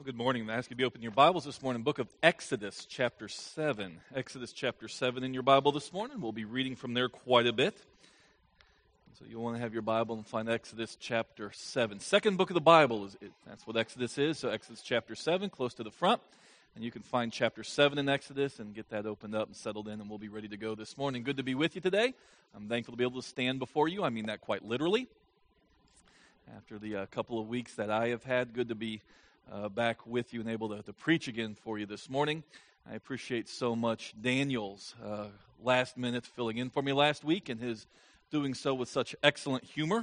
Good morning. I ask you to be open your Bibles this morning, book of Exodus chapter 7. Exodus chapter 7 in your Bible this morning. We'll be reading from there quite a bit. So you'll want to have your Bible and find Exodus chapter 7. Second book of the Bible, that's what Exodus is. So Exodus chapter 7, close to the front. And you can find chapter 7 in Exodus and get that opened up and settled in, and we'll be ready to go this morning. Good to be with you today. I'm thankful to be able to stand before you. I mean that quite literally. After the couple of weeks that I have had, good to be back with you and able to preach again for you this morning. I appreciate so much Daniel's last minute filling in for me last week and his doing so with such excellent humor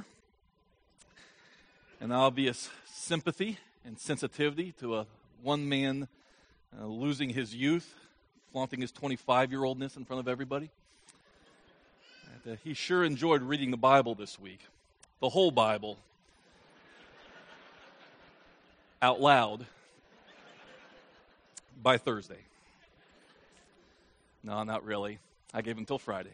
and obvious sympathy and sensitivity to one man losing his youth, flaunting his 25-year-oldness in front of everybody. And, he sure enjoyed reading the Bible this week, the whole Bible, out loud by Thursday. No, not really. I gave him until Friday.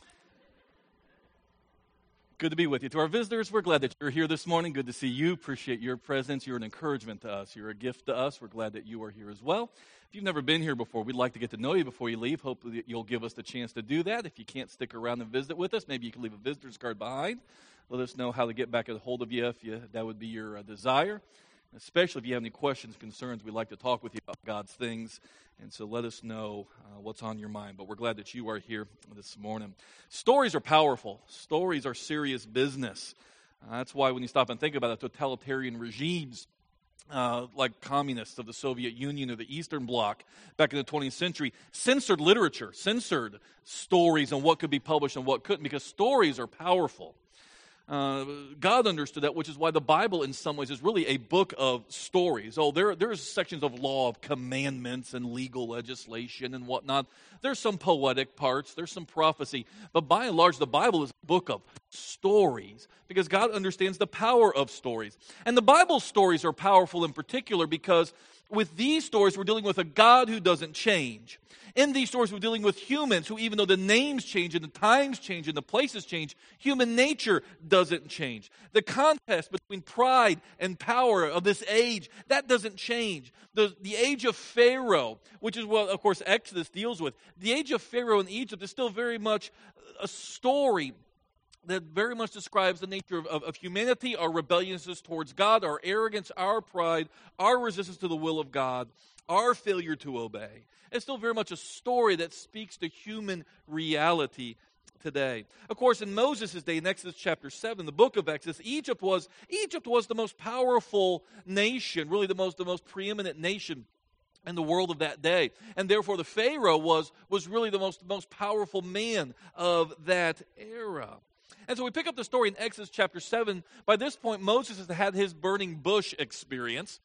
Good to be with you. To our visitors, we're glad that you're here this morning. Good to see you. Appreciate your presence. You're an encouragement to us. You're a gift to us. We're glad that you are here as well. If you've never been here before, we'd like to get to know you before you leave. Hopefully you'll give us the chance to do that. If you can't stick around and visit with us, maybe you can leave a visitor's card behind. Let us know how to get back a hold of you if that would be your desire. Especially if you have any questions, concerns, we'd like to talk with you about God's things. And so let us know what's on your mind. But we're glad that you are here this morning. Stories are powerful. Stories are serious business. That's why when you stop and think about it, totalitarian regimes like communists of the Soviet Union or the Eastern Bloc back in the 20th century censored literature, censored stories and what could be published and what couldn't, because stories are powerful. God understood that, which is why the Bible in some ways is really a book of stories. Oh, there's sections of law, of commandments and legal legislation and whatnot. There's some poetic parts, there's some prophecy. But by and large, the Bible is a book of stories because God understands the power of stories. And the Bible's stories are powerful in particular because with these stories, we're dealing with a God who doesn't change. In these stories, we're dealing with humans who, even though the names change and the times change and the places change, human nature doesn't change. The contest between pride and power of this age, that doesn't change. The age of Pharaoh, which is what, of course, Exodus deals with, the age of Pharaoh in Egypt is still very much a story that very much describes the nature of humanity, our rebelliousness towards God, our arrogance, our pride, our resistance to the will of God, our failure to obey. It's still very much a story that speaks to human reality today. Of course, in Moses' day, in Exodus chapter 7, the book of Exodus, Egypt was the most powerful nation, really the most preeminent nation in the world of that day. And therefore the Pharaoh was really the most powerful man of that era. And so we pick up the story in Exodus chapter 7. By this point, Moses has had his burning bush experience.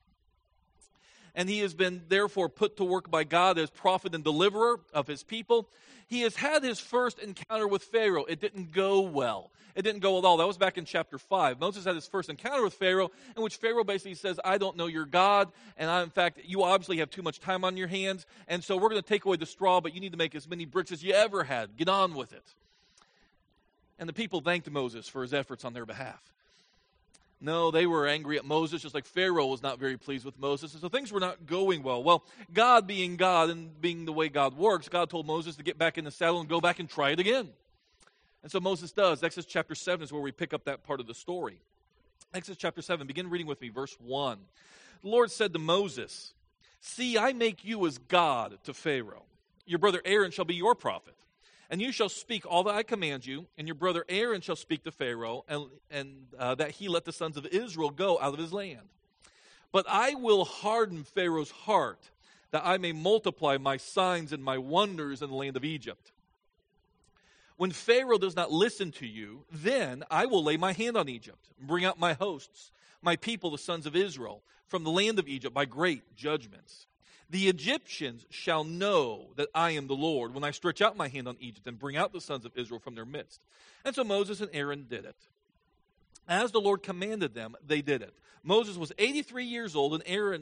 And he has been therefore put to work by God as prophet and deliverer of his people. He has had his first encounter with Pharaoh. It didn't go well. It didn't go at all. That was back in chapter 5. Moses had his first encounter with Pharaoh, in which Pharaoh basically says, I don't know your God, and in fact, you obviously have too much time on your hands, and so we're going to take away the straw, but you need to make as many bricks as you ever had. Get on with it. And the people thanked Moses for his efforts on their behalf. No, they were angry at Moses, just like Pharaoh was not very pleased with Moses. And so things were not going well. Well, God being God and being the way God works, God told Moses to get back in the saddle and go back and try it again. And so Moses does. Exodus chapter 7 is where we pick up that part of the story. Exodus chapter 7, begin reading with me, verse 1. The Lord said to Moses, See, I make you as God to Pharaoh. Your brother Aaron shall be your prophet. And you shall speak all that I command you, and your brother Aaron shall speak to Pharaoh, and that he let the sons of Israel go out of his land. But I will harden Pharaoh's heart, that I may multiply my signs and my wonders in the land of Egypt. When Pharaoh does not listen to you, then I will lay my hand on Egypt, and bring out my hosts, my people, the sons of Israel, from the land of Egypt by great judgments. The Egyptians shall know that I am the Lord when I stretch out my hand on Egypt and bring out the sons of Israel from their midst. And so Moses and Aaron did it. As the Lord commanded them, they did it. Moses was 83 years old,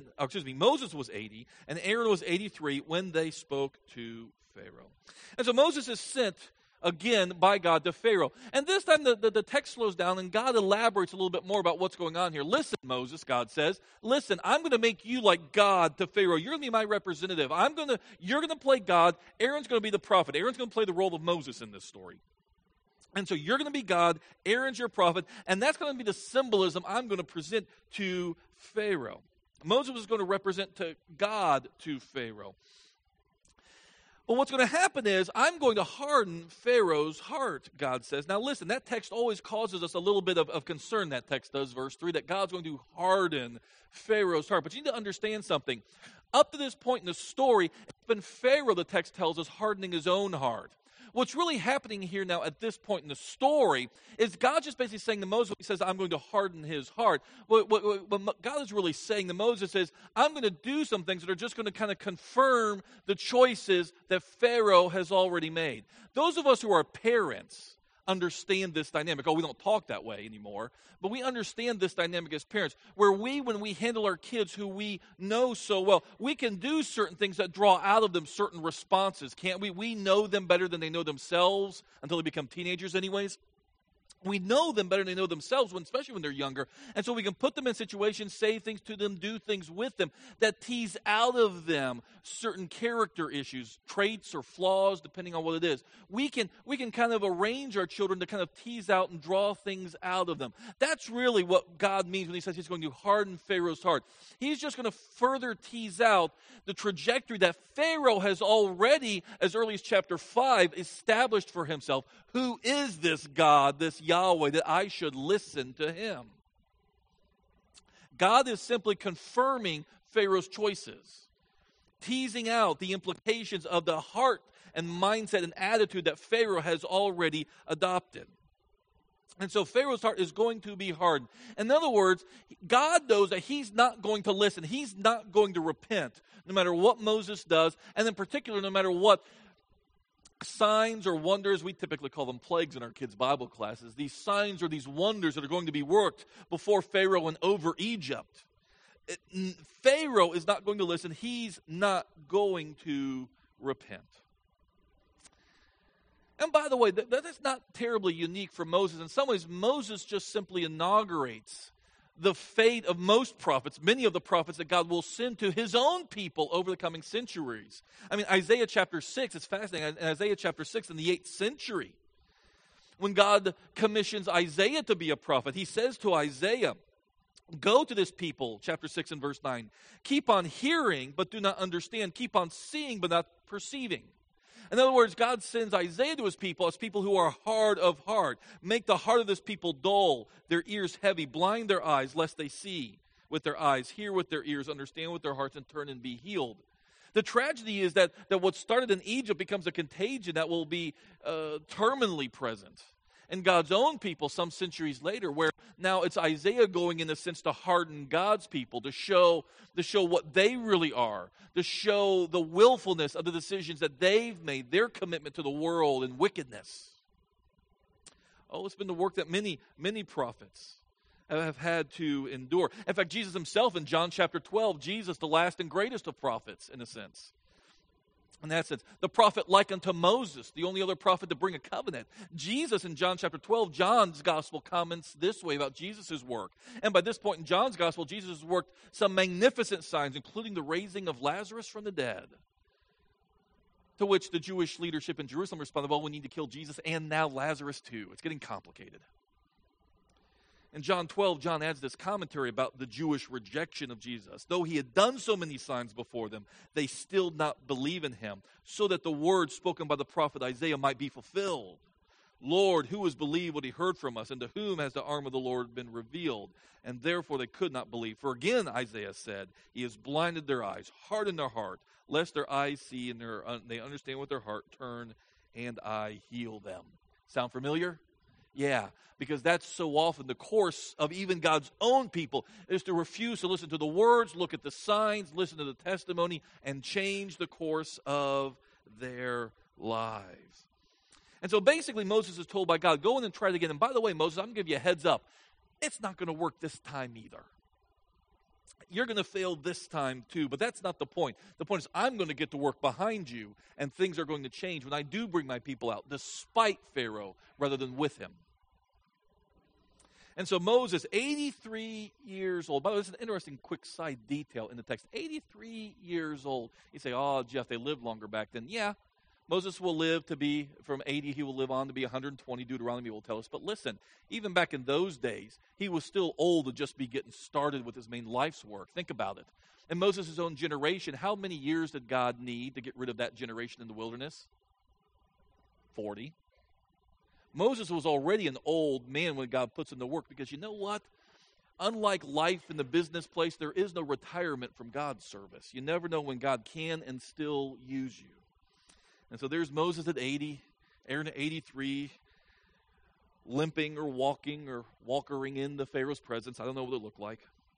Moses was 80, and Aaron was 83 when they spoke to Pharaoh. And so Moses is sent again by God to Pharaoh. And this time the text slows down and God elaborates a little bit more about what's going on here. Listen, Moses, God says, listen, I'm going to make you like God to Pharaoh. You're going to be my representative. You're going to play God. Aaron's going to be the prophet. Aaron's going to play the role of Moses in this story. And so you're going to be God, Aaron's your prophet, and that's going to be the symbolism I'm going to present to Pharaoh. Moses was going to represent to God to Pharaoh. But what's going to happen is I'm going to harden Pharaoh's heart, God says. Now listen, that text always causes us a little bit of concern, that text does, verse 3, that God's going to harden Pharaoh's heart. But you need to understand something. Up to this point in the story, it's been Pharaoh, the text tells us, hardening his own heart. What's really happening here now at this point in the story is God just basically saying to Moses, he says, I'm going to harden his heart. What God is really saying to Moses is, I'm going to do some things that are just going to kind of confirm the choices that Pharaoh has already made. Those of us who are parents understand this dynamic. Oh, we don't talk that way anymore, but we understand this dynamic as parents, where when we handle our kids who we know so well, we can do certain things that draw out of them certain responses, can't we? We know them better than they know themselves until they become teenagers anyways. We know them better than they know themselves, especially when they're younger. And so we can put them in situations, say things to them, do things with them that tease out of them certain character issues, traits or flaws, depending on what it is. We can kind of arrange our children to kind of tease out and draw things out of them. That's really what God means when he says he's going to harden Pharaoh's heart. He's just going to further tease out the trajectory that Pharaoh has already, as early as chapter 5, established for himself. Who is this God, this Yahweh, that I should listen to him? God is simply confirming Pharaoh's choices, teasing out the implications of the heart and mindset and attitude that Pharaoh has already adopted. And so Pharaoh's heart is going to be hardened. In other words, God knows that he's not going to listen. He's not going to repent, no matter what Moses does, and in particular, no matter what signs or wonders, we typically call them plagues in our kids' Bible classes, these signs or these wonders that are going to be worked before Pharaoh and over Egypt. Pharaoh is not going to listen. He's not going to repent. And by the way, that's not terribly unique for Moses. In some ways, Moses just simply inaugurates the fate of most prophets, many of the prophets that God will send to his own people over the coming centuries. I mean, Isaiah chapter 6, it's fascinating. In Isaiah chapter 6 in the 8th century, when God commissions Isaiah to be a prophet, he says to Isaiah, go to this people, chapter 6 and verse 9, keep on hearing but do not understand, keep on seeing but not perceiving. In other words, God sends Isaiah to his people as people who are hard of heart. Make the heart of this people dull, their ears heavy, blind their eyes lest they see with their eyes, hear with their ears, understand with their hearts, and turn and be healed. The tragedy is that what started in Egypt becomes a contagion that will be terminally present in God's own people some centuries later, where now it's Isaiah going, in a sense, to harden God's people, to show what they really are, to show the willfulness of the decisions that they've made, their commitment to the world and wickedness. Oh, it's been the work that many, many prophets have had to endure. In fact, Jesus himself in John chapter 12, Jesus, the last and greatest of prophets, in a sense. In that sense, the prophet like unto Moses, the only other prophet to bring a covenant. Jesus in John chapter 12, John's gospel comments this way about Jesus' work. And by this point in John's gospel, Jesus has worked some magnificent signs, including the raising of Lazarus from the dead. To which the Jewish leadership in Jerusalem responded, well, we need to kill Jesus and now Lazarus too. It's getting complicated. In John 12, John adds this commentary about the Jewish rejection of Jesus. Though he had done so many signs before them, they still did not believe in him, so that the word spoken by the prophet Isaiah might be fulfilled. Lord, who has believed what he heard from us, and to whom has the arm of the Lord been revealed? And therefore they could not believe. For again, Isaiah said, he has blinded their eyes, hardened their heart, lest their eyes see and they understand with their heart, turn, and I heal them. Sound familiar? Yeah, because that's so often the course of even God's own people, is to refuse to listen to the words, look at the signs, listen to the testimony, and change the course of their lives. And so basically Moses is told by God, go in and try it again. And by the way, Moses, I'm going to give you a heads up. It's not going to work this time either. you're going to fail this time too, but that's not the point. The point is I'm going to get to work behind you, and things are going to change when I do bring my people out, despite Pharaoh rather than with him. And so Moses, 83 years old. By the way, this is an interesting quick side detail in the text. 83 years old. You say, oh, Jeff, they lived longer back then. Yeah, Moses will live to be, from 80, he will live on to be 120, Deuteronomy will tell us. But listen, even back in those days, he was still old to just be getting started with his main life's work. Think about it. In Moses' own generation, how many years did God need to get rid of that generation in the wilderness? 40. Moses was already an old man when God puts him to work, because you know what? Unlike life in the business place, there is no retirement from God's service. You never know when God can and still use you. And so there's Moses at 80, Aaron at 83, limping or walkering into Pharaoh's presence. I don't know what it looked like.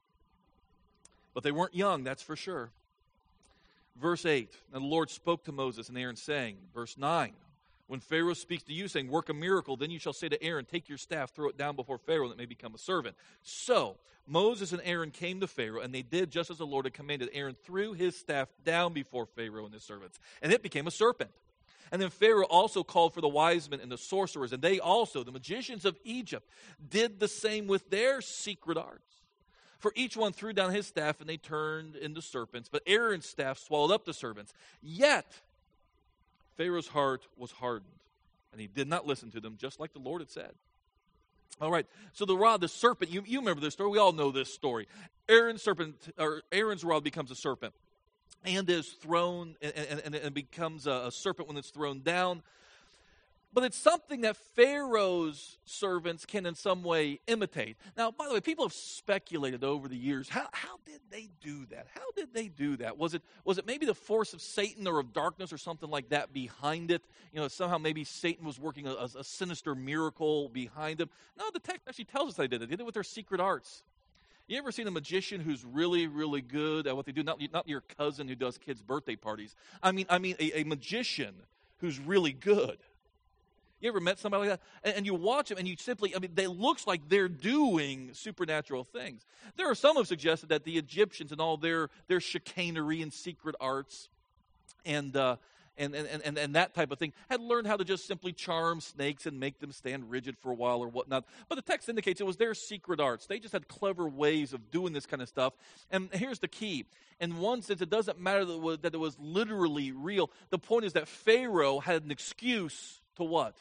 But they weren't young, that's for sure. Verse 8, and the Lord spoke to Moses and Aaron, saying, verse 9, when Pharaoh speaks to you, saying, work a miracle, then you shall say to Aaron, take your staff, throw it down before Pharaoh, that it may become a servant. So Moses and Aaron came to Pharaoh, and they did just as the Lord had commanded. Aaron threw his staff down before Pharaoh and his servants, and it became a serpent. And then Pharaoh also called for the wise men and the sorcerers, and they also, the magicians of Egypt, did the same with their secret arts. For each one threw down his staff, and they turned into serpents. But Aaron's staff swallowed up the serpents. Yet Pharaoh's heart was hardened, and he did not listen to them, just like the Lord had said. All right, so the rod, the serpent, you remember this story. We all know this story. Aaron's rod becomes a serpent and is thrown, and becomes a serpent when it's thrown down. But it's something that Pharaoh's servants can in some way imitate. Now, by the way, people have speculated over the years, how did they do that? How did they do that? Was it maybe the force of Satan or of darkness or something like that behind it? You know, somehow maybe Satan was working a sinister miracle behind them. No, the text actually tells us they did it. They did it with their secret arts. You ever seen a magician who's really, really good at what they do? Not your cousin who does kids' birthday parties. I mean a magician who's really good. You ever met somebody like that? And you watch them, and you simply, they looks like they're doing supernatural things. There are some who have suggested that the Egyptians and all their chicanery and secret arts and that type of thing had learned how to just simply charm snakes and make them stand rigid for a while or whatnot. But the text indicates it was their secret arts. They just had clever ways of doing this kind of stuff. And here's the key. In one sense, it doesn't matter that it was literally real. The point is that Pharaoh had an excuse to what?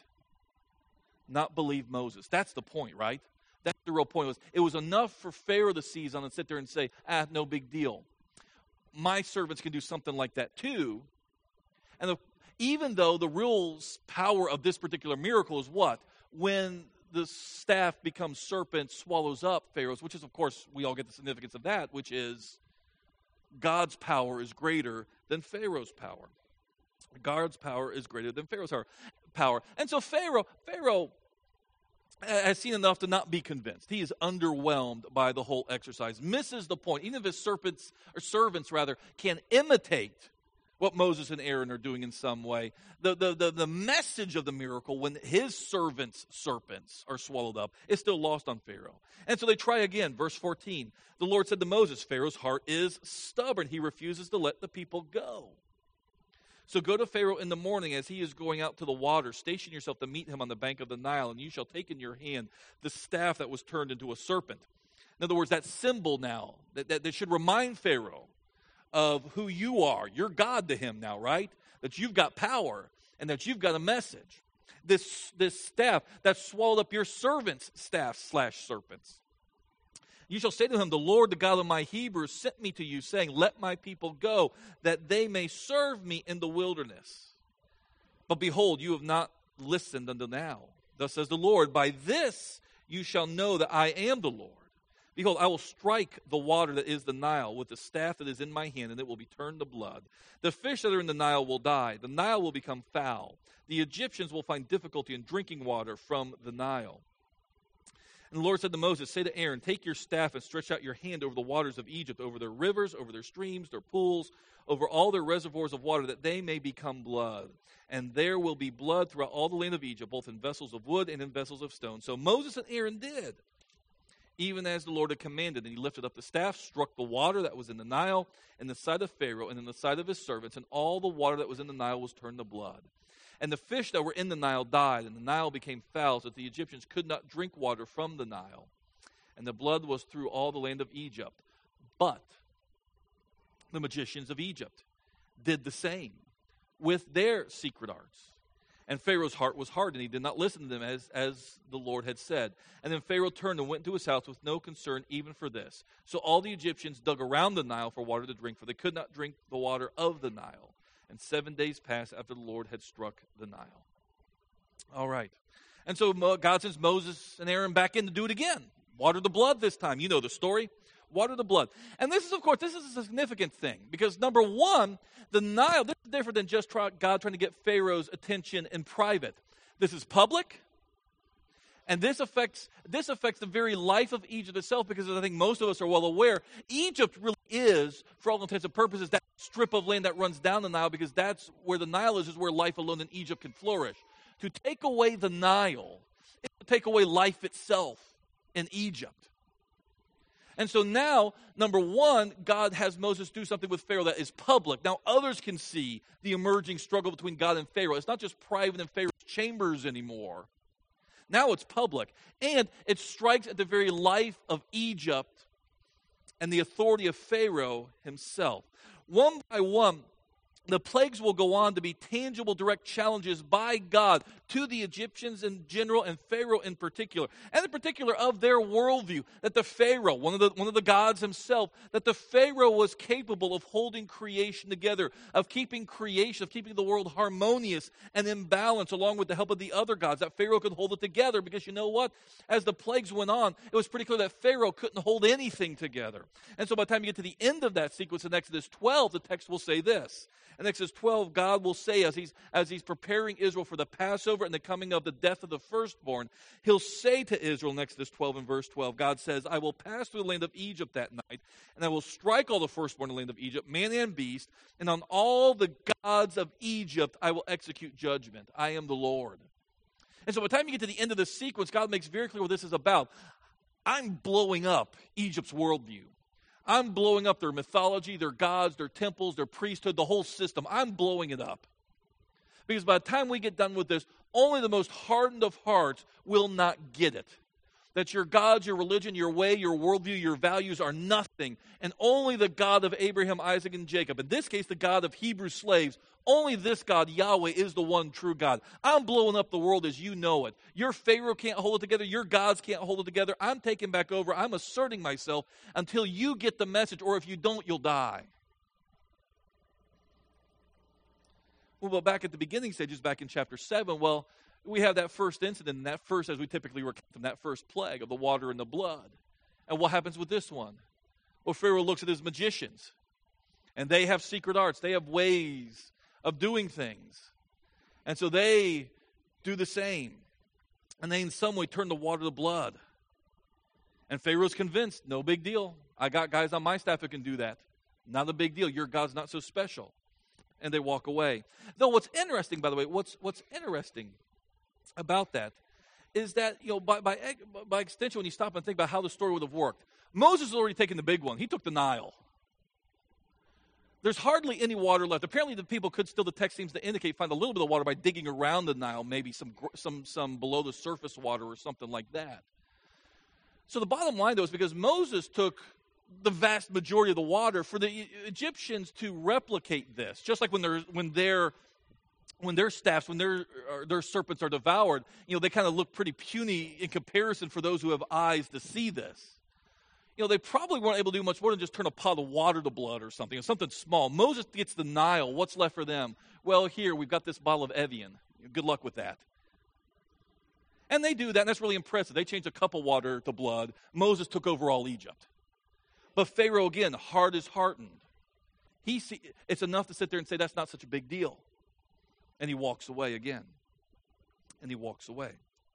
Not believe Moses. That's the point, right? That's the real point. It was enough for Pharaoh to seize on and sit there and say, no big deal. My servants can do something like that too. And even though the real power of this particular miracle is what? When the staff becomes serpent, swallows up Pharaoh's, which is, of course, we all get the significance of that, which is God's power is greater than Pharaoh's power. God's power is greater than Pharaoh's power. And so Pharaoh has seen enough to not be convinced. He is underwhelmed by the whole exercise, misses the point. Even if his servants can imitate what Moses and Aaron are doing in some way, the message of the miracle, when his servants' serpents are swallowed up, is still lost on Pharaoh. And so they try again. Verse 14, the Lord said to Moses, Pharaoh's heart is stubborn. He refuses to let the people go. So go to Pharaoh in the morning as he is going out to the water. Station yourself to meet him on the bank of the Nile, and you shall take in your hand the staff that was turned into a serpent. In other words, that symbol now, that should remind Pharaoh of who you are. You're God to him now, right? That you've got power and that you've got a message. This staff that swallowed up your servant's staff/serpents. You shall say to him, the Lord, the God of my Hebrews, sent me to you, saying, let my people go, that they may serve me in the wilderness. But behold, you have not listened until now. Thus says the Lord, by this you shall know that I am the Lord. Behold, I will strike the water that is the Nile with the staff that is in my hand, and it will be turned to blood. The fish that are in the Nile will die. The Nile will become foul. The Egyptians will find difficulty in drinking water from the Nile. And the Lord said to Moses, say to Aaron, take your staff and stretch out your hand over the waters of Egypt, over their rivers, over their streams, their pools, over all their reservoirs of water, that they may become blood. And there will be blood throughout all the land of Egypt, both in vessels of wood and in vessels of stone. So Moses and Aaron did even as the Lord had commanded. And he lifted up the staff, struck the water that was in the Nile, in the sight of Pharaoh, and in the sight of his servants, and all the water that was in the Nile was turned to blood. And the fish that were in the Nile died, and the Nile became foul, so that the Egyptians could not drink water from the Nile. And the blood was through all the land of Egypt. But the magicians of Egypt did the same with their secret arts. And Pharaoh's heart was hardened. He did not listen to them as the Lord had said. And then Pharaoh turned and went into his house with no concern even for this. So all the Egyptians dug around the Nile for water to drink, for they could not drink the water of the Nile. And 7 days passed after the Lord had struck the Nile. All right. And so God sends Moses and Aaron back in to do it again. Water the blood this time. You know the story. Water the blood. And this is, of course, this is a significant thing. Because number one, the Nile, this is different than just God trying to get Pharaoh's attention in private. This is public. And this affects the very life of Egypt itself, because as I think most of us are well aware, Egypt really is, for all intents and purposes, that strip of land that runs down the Nile, because that's where the Nile is where life alone in Egypt can flourish. To take away the Nile is to take away life itself in Egypt. And so now, number one, God has Moses do something with Pharaoh that is public. Now others can see the emerging struggle between God and Pharaoh. It's not just private in Pharaoh's chambers anymore. Now it's public. And it strikes at the very life of Egypt and the authority of Pharaoh himself. One by one, the plagues will go on to be tangible, direct challenges by God to the Egyptians in general and Pharaoh in particular. And in particular of their worldview, that the Pharaoh, one of the gods himself, that the Pharaoh was capable of holding creation together, of keeping creation, of keeping the world harmonious and in balance along with the help of the other gods, that Pharaoh could hold it together. Because you know what? As the plagues went on, it was pretty clear that Pharaoh couldn't hold anything together. And so by the time you get to the end of that sequence in Exodus 12, the text will say this. In Exodus 12, God will say, as he's preparing Israel for the Passover and the coming of the death of the firstborn, he'll say to Israel in Exodus 12 and verse 12, God says, I will pass through the land of Egypt that night, and I will strike all the firstborn in the land of Egypt, man and beast, and on all the gods of Egypt I will execute judgment. I am the Lord. And so by the time you get to the end of this sequence, God makes very clear what this is about. I'm blowing up Egypt's worldview. I'm blowing up their mythology, their gods, their temples, their priesthood, the whole system. I'm blowing it up. Because by the time we get done with this, only the most hardened of hearts will not get it. That your gods, your religion, your way, your worldview, your values are nothing. And only the God of Abraham, Isaac, and Jacob, in this case the God of Hebrew slaves, only this God, Yahweh, is the one true God. I'm blowing up the world as you know it. Your Pharaoh can't hold it together. Your gods can't hold it together. I'm taking back over. I'm asserting myself until you get the message, or if you don't, you'll die. Well, back at the beginning stages, back in chapter 7, well, we have that first incident, and that first, as we typically recount them, that first plague of the water and the blood. And what happens with this one? Well, Pharaoh looks at his magicians, and they have secret arts. They have ways of doing things. And so they do the same. And they in some way turn the water to blood. And Pharaoh's convinced, no big deal. I got guys on my staff who can do that. Not a big deal. Your God's not so special. And they walk away. Though what's interesting, by the way, what's interesting about that is that, you know, by extension, when you stop and think about how the story would have worked, Moses has already taken the big one. He took the Nile. There's hardly any water left. Apparently the people could still, the text seems to indicate, find a little bit of water by digging around the Nile, maybe some below the surface water or something like that. So the bottom line, though, is because Moses took the vast majority of the water, for the Egyptians to replicate this, just like when their staffs, when their serpents are devoured, you know, they kind of look pretty puny in comparison for those who have eyes to see this. You know, they probably weren't able to do much more than just turn a pot of water to blood or something small. Moses gets the Nile. What's left for them? Well, here, we've got this bottle of Evian. Good luck with that. And they do that, and that's really impressive. They changed a cup of water to blood. Moses took over all Egypt. But Pharaoh, again, heart is hardened. It's enough to sit there and say, that's not such a big deal. And he walks away again. And he walks away.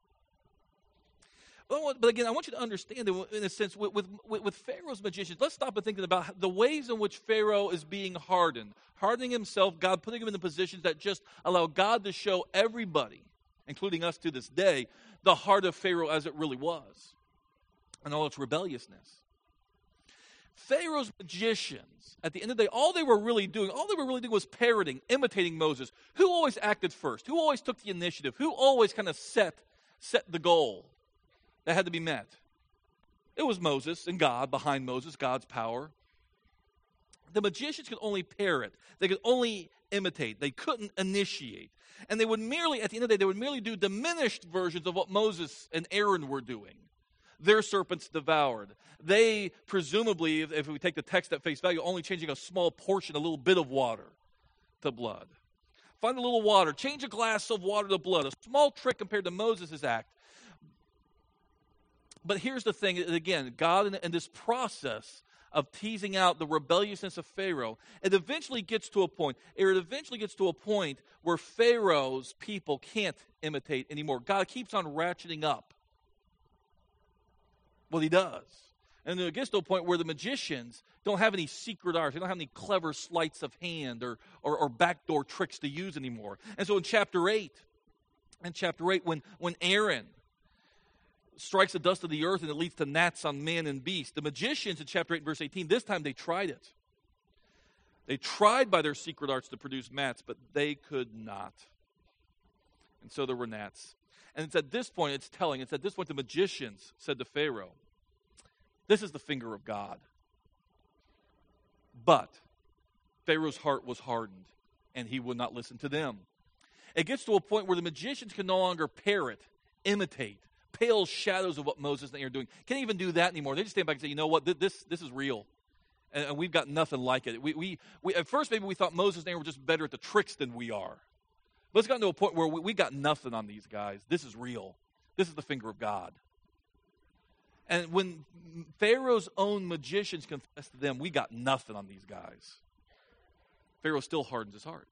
But again, I want you to understand, in a sense, with Pharaoh's magicians, let's stop and think about the ways in which Pharaoh is being hardened. Hardening himself, God putting him in the positions that just allow God to show everybody, including us to this day, the heart of Pharaoh as it really was. and all its rebelliousness. Pharaoh's magicians, at the end of the day, all they were really doing was parroting, imitating Moses. Who always acted first? Who always took the initiative? Who always kind of set the goal that had to be met? It was Moses and God, behind Moses, God's power. The magicians could only parrot. They could only imitate. They couldn't initiate. And they would merely, at the end of the day, they would merely do diminished versions of what Moses and Aaron were doing. Their serpents devoured. They, presumably, if we take the text at face value, only changing a small portion, a little bit of water to blood. Find a little water. Change a glass of water to blood. A small trick compared to Moses' act. But here's the thing, again, God in this process of teasing out the rebelliousness of Pharaoh, it eventually gets to a point where Pharaoh's people can't imitate anymore. God keeps on ratcheting up what he does. And it gets to a point where the magicians don't have any secret arts. They don't have any clever sleights of hand or backdoor tricks to use anymore. And so in chapter 8, when Aaron strikes the dust of the earth and it leads to gnats on man and beast, the magicians in chapter 8, verse 18, this time they tried it. They tried by their secret arts to produce gnats, but they could not. And so there were gnats. And it's at this point, the magicians said to Pharaoh, "This is the finger of God." But Pharaoh's heart was hardened, and he would not listen to them. It gets to a point where the magicians can no longer parrot, imitate, pale shadows of what Moses and Aaron are doing. Can't even do that anymore. They just stand back and say, you know what, this is real. And we've got nothing like it. We at first maybe we thought Moses and Aaron were just better at the tricks than we are. But it's gotten to a point where we got nothing on these guys. This is real. This is the finger of God. And when Pharaoh's own magicians confess to them, we got nothing on these guys, Pharaoh still hardens his heart.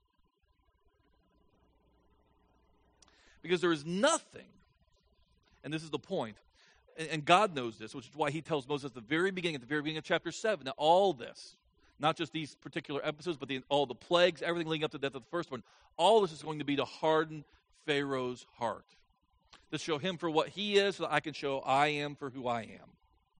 Because there is nothing, and this is the point, and God knows this, which is why he tells Moses at the very beginning of chapter 7, that all this, not just these particular episodes, but all the plagues, everything leading up to the death of the first one, all this is going to be to harden Pharaoh's heart. To show him for what he is, so that I can show I am for who I am.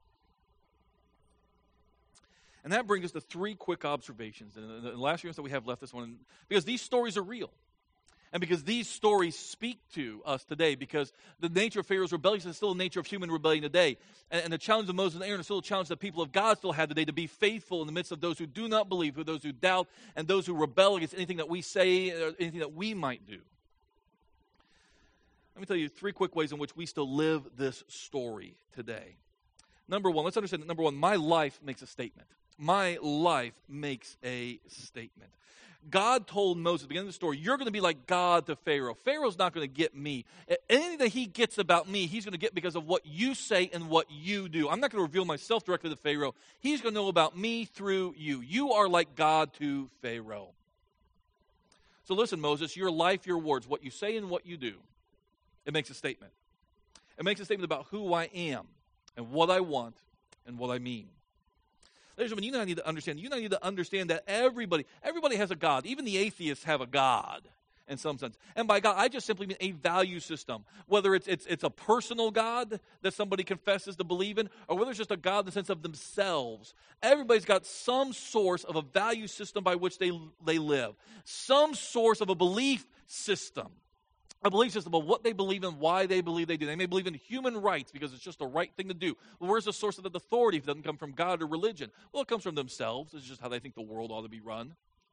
And that brings us to three quick observations. And the last few minutes that we have left this one, because these stories are real. And because these stories speak to us today, because the nature of Pharaoh's rebellion is still the nature of human rebellion today. And the challenge of Moses and Aaron is still a challenge that people of God still have today, to be faithful in the midst of those who do not believe, those who doubt, and those who rebel against anything that we say, or anything that we might do. Let me tell you three quick ways in which we still live this story today. Number one, let's understand that my life makes a statement. My life makes a statement. God told Moses at the beginning of the story, you're going to be like God to Pharaoh. Pharaoh's not going to get me. Anything that he gets about me, he's going to get because of what you say and what you do. I'm not going to reveal myself directly to Pharaoh. He's going to know about me through you. You are like God to Pharaoh. So listen, Moses, your life, your words, what you say and what you do, it makes a statement. It makes a statement about who I am and what I want and what I mean. Ladies and gentlemen, you and I need to understand that everybody has a God. Even the atheists have a God in some sense. And by God, I just simply mean a value system. Whether it's a personal God that somebody confesses to believe in, or whether it's just a God in the sense of themselves. Everybody's got some source of a value system by which they live. Some source of a belief system. A belief system of what they believe in, why they believe they do. They may believe in human rights because it's just the right thing to do. Well, where's the source of that authority if it doesn't come from God or religion? Well, it comes from themselves. It's just how they think the world ought to be run.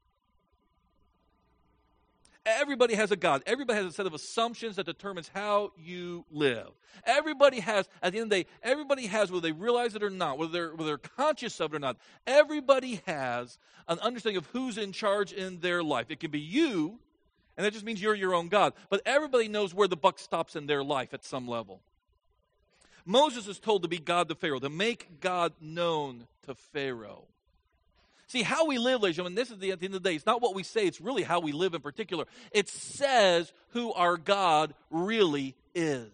Everybody has a God. Everybody has a set of assumptions that determines how you live. Everybody has, at the end of the day, everybody has, whether they realize it or not, whether they're conscious of it or not, everybody has an understanding of who's in charge in their life. It can be you, and that just means you're your own God. But everybody knows where the buck stops in their life at some level. Moses is told to be God to Pharaoh, to make God known to Pharaoh. See, how we live, ladies and gentlemen, this is at the end of the day, it's not what we say, it's really how we live in particular. It says who our God really is.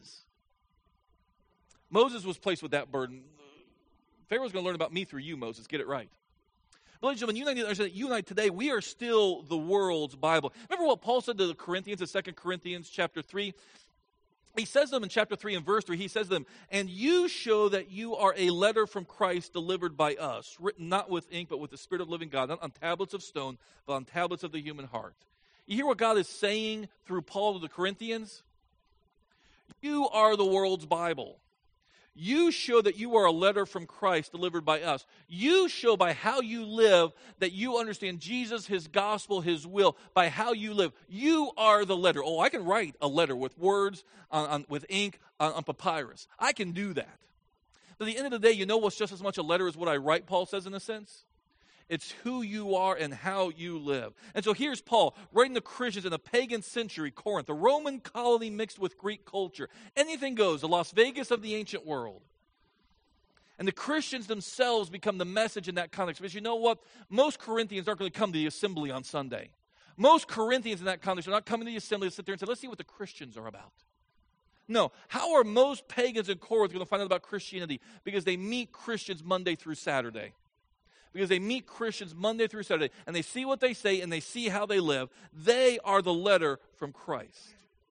Moses was placed with that burden. Pharaoh's going to learn about me through you, Moses. Get it right. But ladies and gentlemen, you need to understand that you and I today, we are still the world's Bible. Remember what Paul said to the Corinthians in 2 Corinthians chapter 3? He says to them in chapter 3 and verse 3, he says to them, "And you show that you are a letter from Christ delivered by us, written not with ink, but with the Spirit of the living God, not on tablets of stone, but on tablets of the human heart." You hear what God is saying through Paul to the Corinthians? You are the world's Bible. You show that you are a letter from Christ delivered by us. You show by how you live that you understand Jesus, His gospel, His will, by how you live. You are the letter. Oh, I can write a letter with words, with ink, on papyrus. I can do that. But at the end of the day, you know what's just as much a letter as what I write, Paul says in a sense? It's who you are and how you live. And so here's Paul writing to Christians in a pagan century, Corinth, a Roman colony mixed with Greek culture. Anything goes, the Las Vegas of the ancient world. And the Christians themselves become the message in that context. Because you know what? Most Corinthians aren't going to come to the assembly on Sunday. Most Corinthians in that context are not coming to the assembly to sit there and say, let's see what the Christians are about. No. How are most pagans in Corinth going to find out about Christianity? Because they meet Christians Monday through Saturday. Because they meet Christians Monday through Saturday, and they see what they say, and they see how they live. They are the letter from Christ.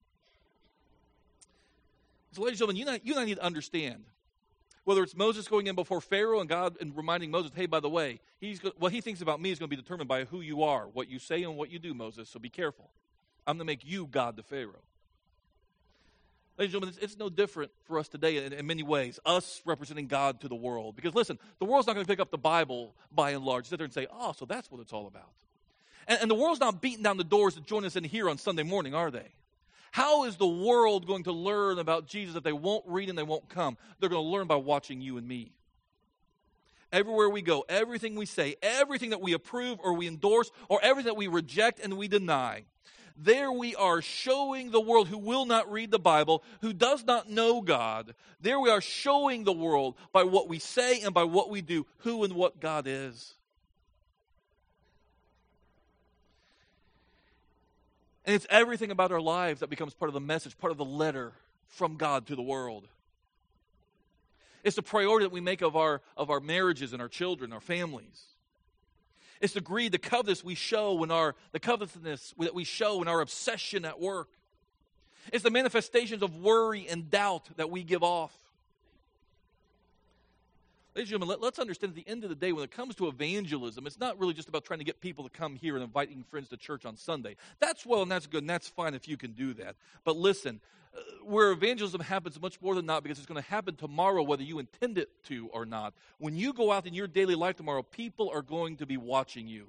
So, ladies and gentlemen, you and I need to understand, whether it's Moses going in before Pharaoh and God and reminding Moses, hey, by the way, what he thinks about me is going to be determined by who you are, what you say and what you do, Moses, so be careful. I'm going to make you God to Pharaoh. Ladies and gentlemen, it's no different for us today in many ways, us representing God to the world. Because listen, the world's not going to pick up the Bible by and large, sit there and say, oh, so that's what it's all about. And the world's not beating down the doors to join us in here on Sunday morning, are they? How is the world going to learn about Jesus if they won't read and they won't come? They're going to learn by watching you and me. Everywhere we go, everything we say, everything that we approve or we endorse, or everything that we reject and we deny, there we are showing the world who will not read the Bible, who does not know God. There we are showing the world by what we say and by what we do who and what God is. And it's everything about our lives that becomes part of the message, part of the letter from God to the world. It's the priority that we make of our marriages and our children, our families. It's the greed, the covetousness we show in the covetousness that we show in our obsession at work. It's the manifestations of worry and doubt that we give off. Ladies and gentlemen, let's understand at the end of the day, when it comes to evangelism, it's not really just about trying to get people to come here and inviting friends to church on Sunday. That's well and that's good and that's fine if you can do that. But listen, where evangelism happens much more than not, because it's going to happen tomorrow whether you intend it to or not. When you go out in your daily life tomorrow, people are going to be watching you.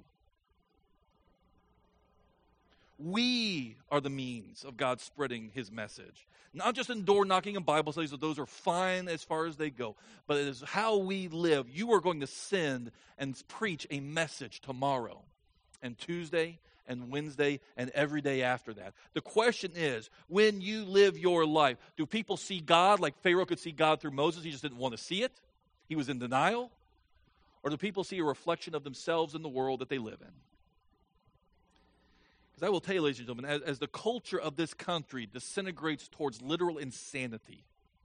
We are the means of God spreading His message. Not just in door knocking and Bible studies, those are fine as far as they go. But it is how we live. You are going to send and preach a message tomorrow and Tuesday and Wednesday and every day after that. The question is, when you live your life, do people see God like Pharaoh could see God through Moses? He just didn't want to see it. He was in denial. Or do people see a reflection of themselves in the world that they live in? Because I will tell you, ladies and gentlemen, as the culture of this country disintegrates towards literal insanity,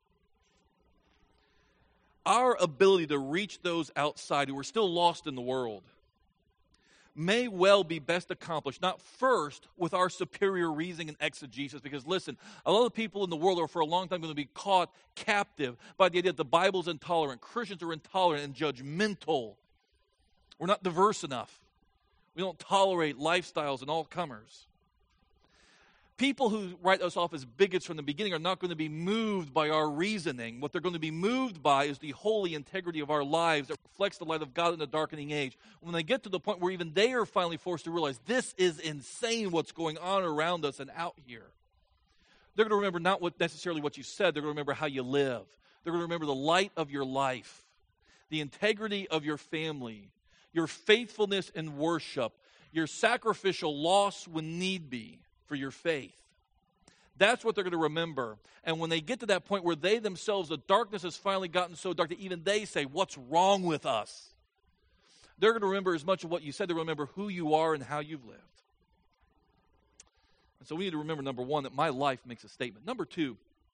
our ability to reach those outside who are still lost in the world may well be best accomplished, not first with our superior reasoning and exegesis, because listen, a lot of people in the world are for a long time going to be caught captive by the idea that the Bible's intolerant, Christians are intolerant and judgmental. We're not diverse enough. We don't tolerate lifestyles and all comers. People who write us off as bigots from the beginning are not going to be moved by our reasoning. What they're going to be moved by is the holy integrity of our lives that reflects the light of God in a darkening age. When they get to the point where even they are finally forced to realize this is insane what's going on around us and out here, they're going to remember not necessarily what you said. They're going to remember how you live. They're going to remember the light of your life, the integrity of your family, your faithfulness in worship, your sacrificial loss when need be for your faith. That's what they're going to remember. And when they get to that point where they themselves, the darkness has finally gotten so dark that even they say, what's wrong with us? They're going to remember as much of what you said. They're going to remember who you are and how you've lived. And so we need to remember, number one, that my life makes a statement. Number two,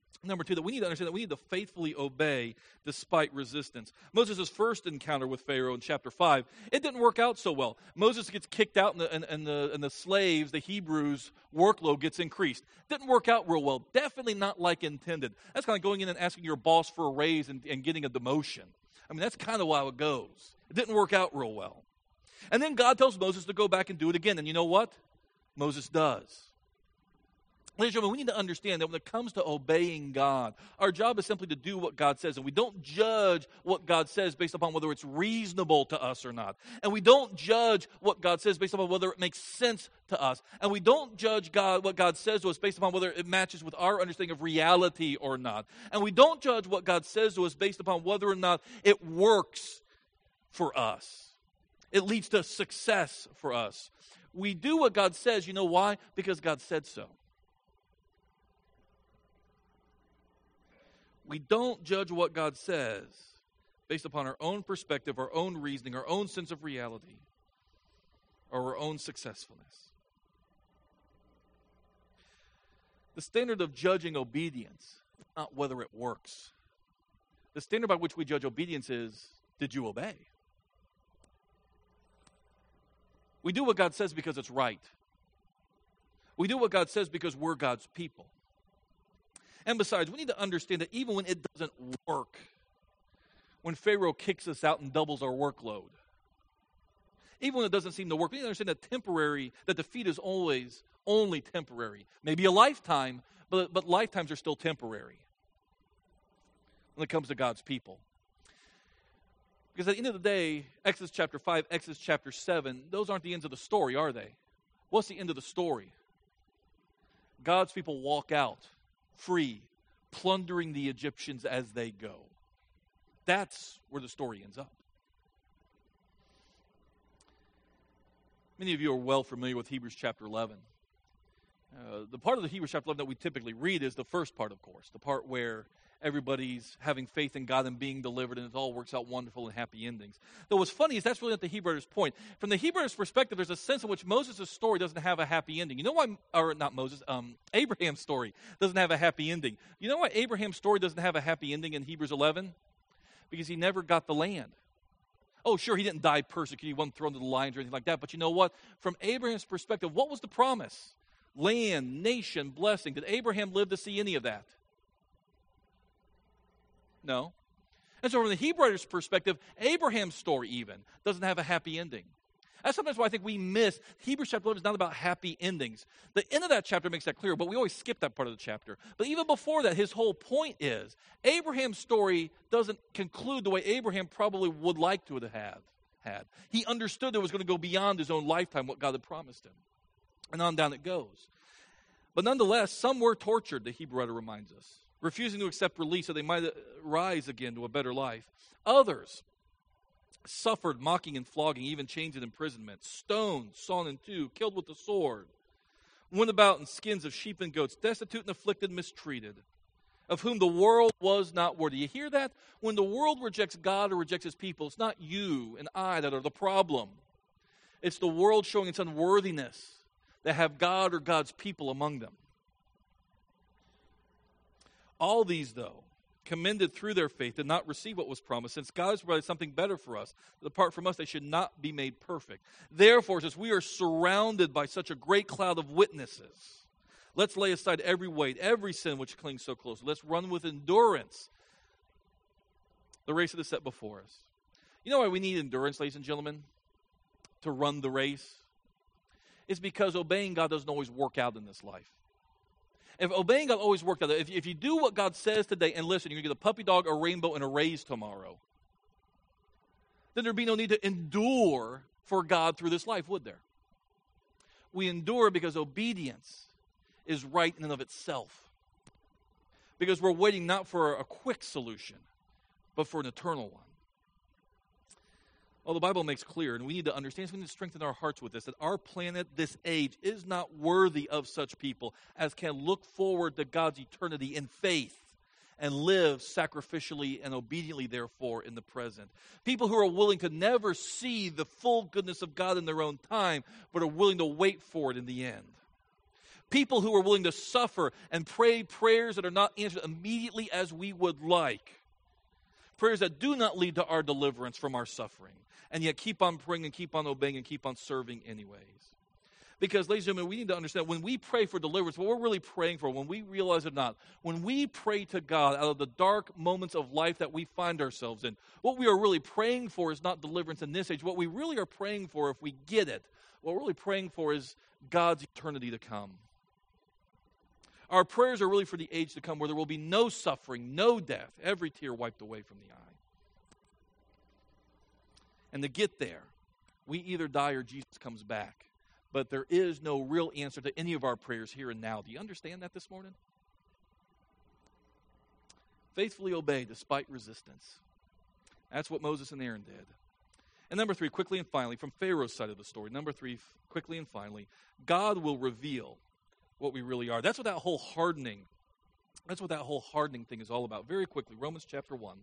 Number two, that we need to understand that we need to faithfully obey despite resistance. Moses' first encounter with Pharaoh in chapter 5, it didn't work out so well. Moses gets kicked out and the slaves, the Hebrews' workload gets increased. Didn't work out real well. Definitely not like intended. That's kind of going in and asking your boss for a raise and getting a demotion. I mean, that's kind of how it goes. It didn't work out real well. And then God tells Moses to go back and do it again. And you know what? Moses does. Ladies and gentlemen, we need to understand that when it comes to obeying God, our job is simply to do what God says. And we don't judge what God says based upon whether it's reasonable to us or not. And we don't judge what God says based upon whether it makes sense to us. And we don't judge what God says to us based upon whether it matches with our understanding of reality or not. And we don't judge what God says to us based upon whether or not it works for us. It leads to success for us. We do what God says. You know why? Because God said so. We don't judge what God says based upon our own perspective, our own reasoning, our own sense of reality, or our own successfulness. The standard of judging obedience is not whether it works. The standard by which we judge obedience is, did you obey? We do what God says because it's right. We do what God says because we're God's people. And besides, we need to understand that even when it doesn't work, when Pharaoh kicks us out and doubles our workload, even when it doesn't seem to work, we need to understand that defeat is always only temporary. Maybe a lifetime, but lifetimes are still temporary when it comes to God's people. Because at the end of the day, Exodus chapter 5, Exodus chapter 7, those aren't the ends of the story, are they? What's the end of the story? God's people walk out free, plundering the Egyptians as they go. That's where the story ends up. Many of you are well familiar with Hebrews chapter 11. The part of the Hebrews chapter 11 that we typically read is the first part, of course, the part where everybody's having faith in God and being delivered, and it all works out wonderful and happy endings. Though what's funny is that's really not the Hebrew writer's point. From the Hebrew writer's perspective, there's a sense in which Moses' story doesn't have a happy ending. You know why, or not Moses, Abraham's story doesn't have a happy ending. You know why Abraham's story doesn't have a happy ending in Hebrews 11? Because he never got the land. Oh, sure, he didn't die persecuted, he wasn't thrown to the lions or anything like that, but you know what? From Abraham's perspective, what was the promise? Land, nation, blessing. Did Abraham live to see any of that? No. And so from the Hebrew writer's perspective, Abraham's story even doesn't have a happy ending. That's sometimes why I think we miss Hebrews chapter 11 is not about happy endings. The end of that chapter makes that clear, but we always skip that part of the chapter. But even before that, his whole point is Abraham's story doesn't conclude the way Abraham probably would like to have had. He understood it was going to go beyond his own lifetime, what God had promised him. And on down it goes. But nonetheless, some were tortured, the Hebrew writer reminds us, refusing to accept release so they might rise again to a better life. Others suffered mocking and flogging, even chains and imprisonment, stoned, sawn in two, killed with the sword, went about in skins of sheep and goats, destitute and afflicted, mistreated, of whom the world was not worthy. You hear that? When the world rejects God or rejects his people, it's not you and I that are the problem. It's the world showing its unworthiness that have God or God's people among them. All these, though, commended through their faith, did not receive what was promised, since God has provided something better for us. That apart from us, they should not be made perfect. Therefore, since we are surrounded by such a great cloud of witnesses, let's lay aside every weight, every sin which clings so close. Let's run with endurance the race that is set before us. You know why we need endurance, ladies and gentlemen, to run the race? It's because obeying God doesn't always work out in this life. If obeying God always worked out, if you do what God says today and listen, you're going to get a puppy dog, a rainbow, and a raise tomorrow, then there'd be no need to endure for God through this life, would there? We endure because obedience is right in and of itself. Because we're waiting not for a quick solution, but for an eternal one. Well, the Bible makes clear, and we need to understand, so we need to strengthen our hearts with this, that our planet, this age, is not worthy of such people as can look forward to God's eternity in faith and live sacrificially and obediently, therefore, in the present. People who are willing to never see the full goodness of God in their own time, but are willing to wait for it in the end. People who are willing to suffer and pray prayers that are not answered immediately as we would like. Prayers that do not lead to our deliverance from our suffering. And yet keep on praying and keep on obeying and keep on serving anyways. Because, ladies and gentlemen, we need to understand, when we pray for deliverance, what we're really praying for, when we realize it or not, when we pray to God out of the dark moments of life that we find ourselves in, what we are really praying for is not deliverance in this age. What we really are praying for, if we get it, what we're really praying for is God's eternity to come. Our prayers are really for the age to come, where there will be no suffering, no death, every tear wiped away from the eye. And to get there, we either die or Jesus comes back. But there is no real answer to any of our prayers here and now. Do you understand that this morning? Faithfully obey despite resistance. That's what Moses and Aaron did. And number 3, quickly and finally, from Pharaoh's side of the story, number 3, quickly and finally, God will reveal what we really are. That's what that whole hardening thing is all about. Very quickly, Romans chapter 1.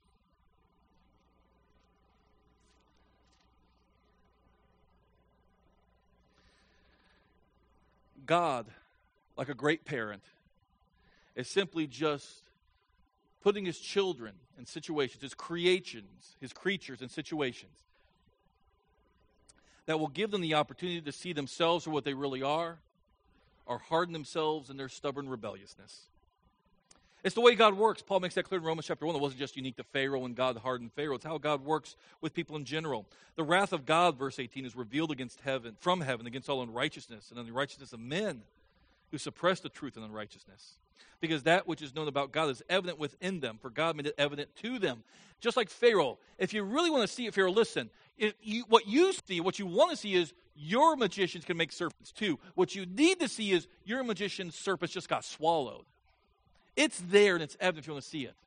God, like a great parent, is simply just putting his children in situations, his creatures in situations that will give them the opportunity to see themselves for what they really are, or harden themselves in their stubborn rebelliousness. It's the way God works. Paul makes that clear in Romans chapter 1. It wasn't just unique to Pharaoh and God hardened Pharaoh. It's how God works with people in general. The wrath of God, verse 18, is revealed from heaven against all unrighteousness and unrighteousness of men who suppress the truth and unrighteousness. Because that which is known about God is evident within them, for God made it evident to them. Just like Pharaoh. If you really want to see it, Pharaoh, listen. What you want to see is your magicians can make serpents too. What you need to see is your magician's serpents just got swallowed. It's there and it's evident if you want to see it.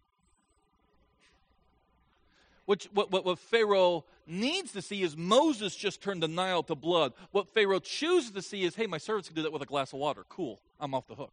What Pharaoh needs to see is Moses just turned the Nile to blood. What Pharaoh chooses to see is, hey, my servants can do that with a glass of water. Cool, I'm off the hook.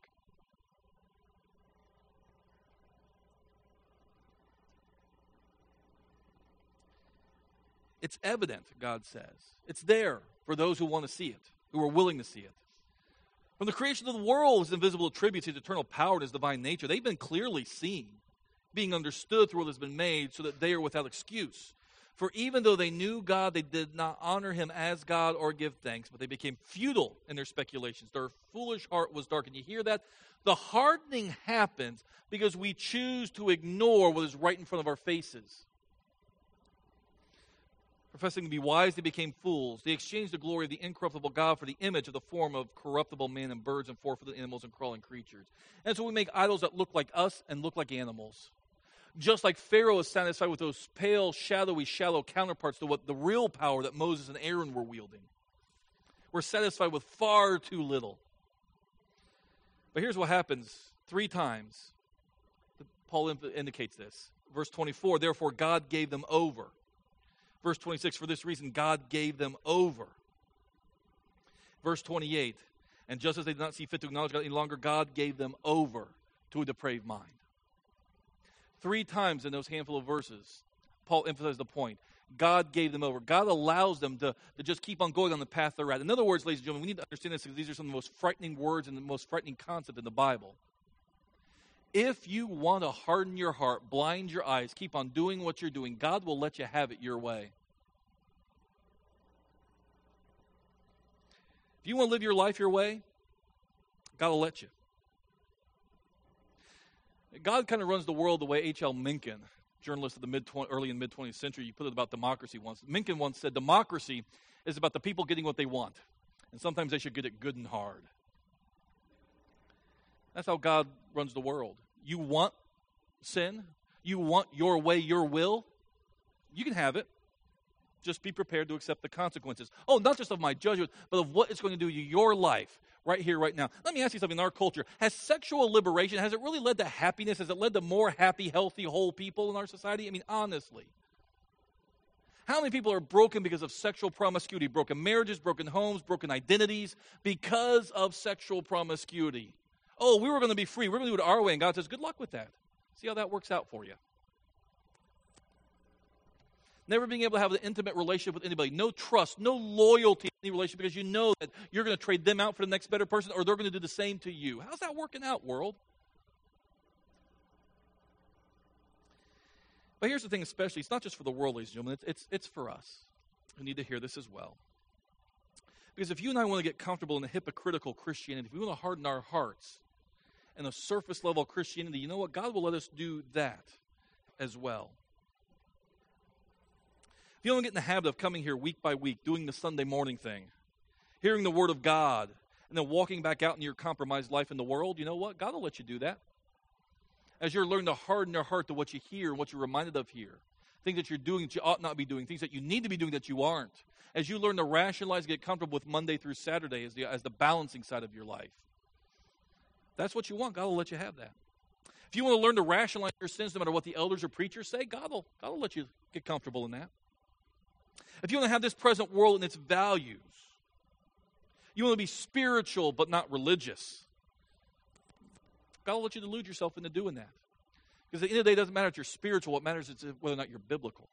It's evident, God says. It's there for those who want to see it, who are willing to see it. From the creation of the world, his invisible attributes, his eternal power, and his divine nature, they've been clearly seen, being understood through what has been made, so that they are without excuse. For even though they knew God, they did not honor him as God or give thanks, but they became futile in their speculations. Their foolish heart was darkened. You hear that? The hardening happens because we choose to ignore what is right in front of our faces. Professing to be wise, they became fools. They exchanged the glory of the incorruptible God for the image of the form of corruptible man and birds and four-footed animals and crawling creatures. And so we make idols that look like us and look like animals. Just like Pharaoh is satisfied with those pale, shadowy, shallow counterparts to what the real power that Moses and Aaron were wielding. We're satisfied with far too little. But here's what happens 3 times. Paul indicates this. Verse 24, therefore God gave them over. Verse 26, for this reason, God gave them over. Verse 28, and just as they did not see fit to acknowledge God any longer, God gave them over to a depraved mind. 3 times in those handful of verses, Paul emphasizes the point. God gave them over. God allows them to just keep on going on the path they're at. In other words, ladies and gentlemen, we need to understand this because these are some of the most frightening words and the most frightening concept in the Bible. If you want to harden your heart, blind your eyes, keep on doing what you're doing, God will let you have it your way. If you want to live your life your way, God will let you. God kind of runs the world the way H.L. Mencken, journalist of the early and mid-20th century, you put it about democracy once. Mencken once said, democracy is about the people getting what they want, and sometimes they should get it good and hard. That's how God runs the world. You want sin? You want your way, your will? You can have it. Just be prepared to accept the consequences. Oh, not just of my judgment, but of what it's going to do to your life right here, right now. Let me ask you something. In our culture, has sexual liberation, has it really led to happiness? Has it led to more happy, healthy, whole people in our society? I mean, honestly. How many people are broken because of sexual promiscuity? Broken marriages, broken homes, broken identities because of sexual promiscuity. Oh, we were going to be free. We're going to do it our way. And God says, good luck with that. See how that works out for you. Never being able to have an intimate relationship with anybody. No trust, no loyalty in any relationship because you know that you're going to trade them out for the next better person or they're going to do the same to you. How's that working out, world? But here's the thing especially, it's not just for the world, ladies and gentlemen, it's for us who need to hear this as well. Because if you and I want to get comfortable in the hypocritical Christianity, if we want to harden our hearts in a surface level Christianity, you know what? God will let us do that as well. If you don't get in the habit of coming here week by week, doing the Sunday morning thing, hearing the Word of God, and then walking back out in your compromised life in the world, you know what? God will let you do that. As you're learning to harden your heart to what you hear and what you're reminded of here, things that you're doing that you ought not be doing, things that you need to be doing that you aren't. As you learn to rationalize, get comfortable with Monday through Saturday as the balancing side of your life. That's what you want. God will let you have that. If you want to learn to rationalize your sins no matter what the elders or preachers say, God will let you get comfortable in that. If you want to have this present world and its values, you want to be spiritual but not religious, God will let you delude yourself into doing that. Because at the end of the day, it doesn't matter if you're spiritual. What matters is whether or not you're biblical.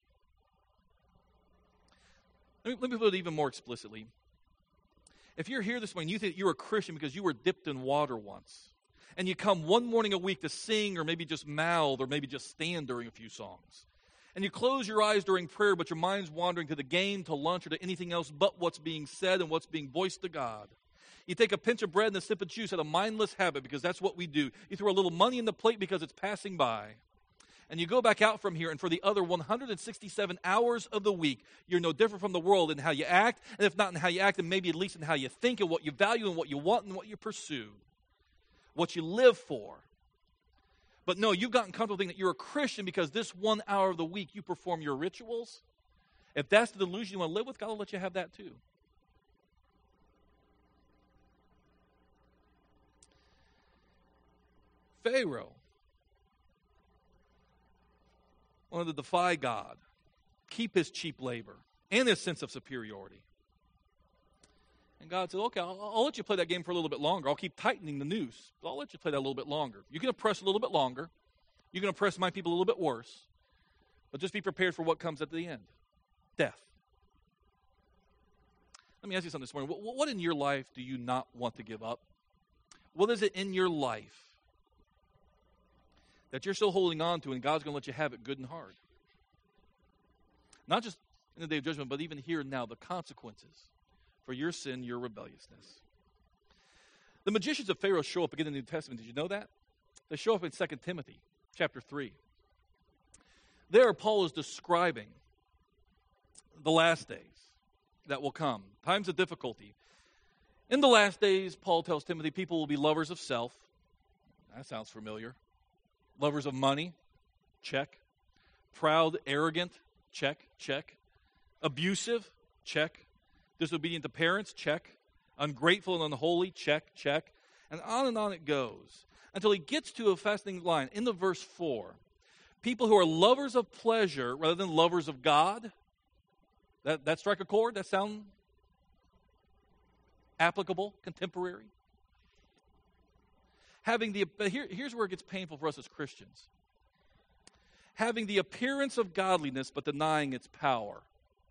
Let me put it even more explicitly. If you're here this morning, you think you're a Christian because you were dipped in water once, and you come one morning a week to sing or maybe just mouth or maybe just stand during a few songs, and you close your eyes during prayer, but your mind's wandering to the game, to lunch, or to anything else but what's being said and what's being voiced to God. You take a pinch of bread and a sip of juice out of mindless habit because that's what we do. You throw a little money in the plate because it's passing by. And you go back out from here, and for the other 167 hours of the week, you're no different from the world in how you act, and if not in how you act, then maybe at least in how you think and what you value and what you want and what you pursue, what you live for. But no, you've gotten comfortable thinking that you're a Christian because this 1 hour of the week you perform your rituals. If that's the delusion you want to live with, God will let you have that too. Pharaoh wanted to defy God, keep his cheap labor, and his sense of superiority. And God said, okay, I'll let you play that game for a little bit longer. I'll keep tightening the noose, but I'll let you play that a little bit longer. You can oppress a little bit longer. You can oppress my people a little bit worse. But just be prepared for what comes at the end. Death. Let me ask you something this morning. What in your life do you not want to give up? What is it in your life that you're still holding on to and God's going to let you have it good and hard? Not just in the day of judgment, but even here and now, the consequences for your sin, your rebelliousness. The magicians of Pharaoh show up again in the New Testament. Did you know that? They show up in 2 Timothy chapter 3. There, Paul is describing the last days that will come, times of difficulty. In the last days, Paul tells Timothy, people will be lovers of self. That sounds familiar. Lovers of money, check. Proud, arrogant, check. Abusive, check. Disobedient to parents, check. Ungrateful and unholy, check. And on it goes. Until he gets to a fascinating line in the verse 4. People who are lovers of pleasure rather than lovers of God. That strike a chord? That sound applicable, contemporary? Here's where it gets painful for us as Christians. Having the appearance of godliness but denying its power.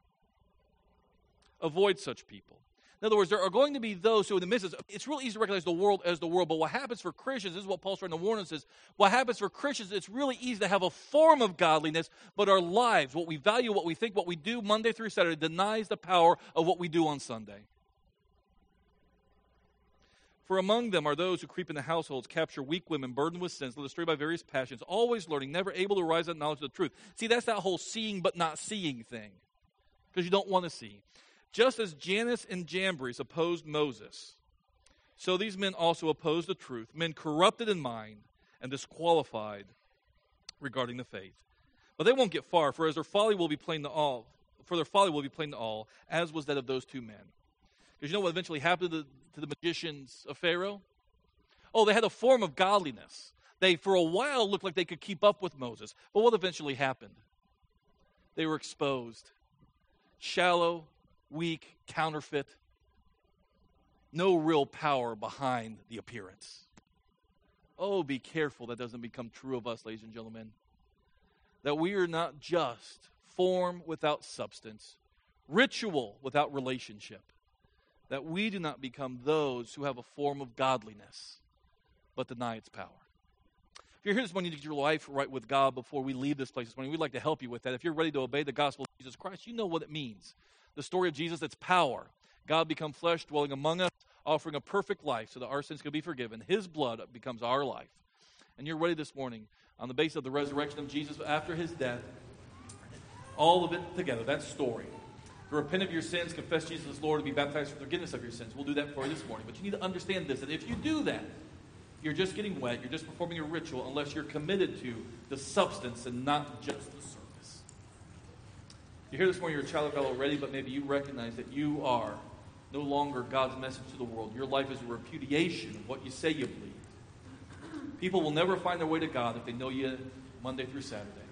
Avoid such people. In other words, there are going to be those who in the midst of it's real easy to recognize the world as the world, but what happens for Christians, this is what Paul's trying to warn us, is what happens for Christians, it's really easy to have a form of godliness, but our lives, what we value, what we think, what we do Monday through Saturday denies the power of what we do on Sunday. For among them are those who creep into households, capture weak women, burdened with sins, led astray by various passions, always learning, never able to rise up to knowledge of the truth. See, that's that whole seeing but not seeing thing, because you don't want to see. Just as Jannes and Jambres opposed Moses, so these men also opposed the truth, men corrupted in mind and disqualified regarding the faith. But they won't get far, for their folly will be plain to all, as was that of those two men. Because you know what eventually happened to the magicians of Pharaoh? Oh, they had a form of godliness. They, for a while, looked like they could keep up with Moses. But what eventually happened? They were exposed. Shallow, weak, counterfeit. No real power behind the appearance. Oh, be careful that doesn't become true of us, ladies and gentlemen. That we are not just form without substance, ritual without relationship, that we do not become those who have a form of godliness, but deny its power. If you're here this morning to get your life right with God before we leave this place this morning, we'd like to help you with that. If you're ready to obey the gospel of Jesus Christ, you know what it means. The story of Jesus, it's power. God become flesh, dwelling among us, offering a perfect life so that our sins could be forgiven. His blood becomes our life. And you're ready this morning on the basis of the resurrection of Jesus after his death, all of it together, that story. To repent of your sins, confess Jesus as Lord, and be baptized for the forgiveness of your sins. We'll do that for you this morning. But you need to understand this, that if you do that, you're just getting wet, you're just performing a ritual unless you're committed to the substance and not just the surface. You're here this morning, you're a child of God already, but maybe you recognize that you are no longer God's message to the world. Your life is a repudiation of what you say you believe. People will never find their way to God if they know you Monday through Saturday.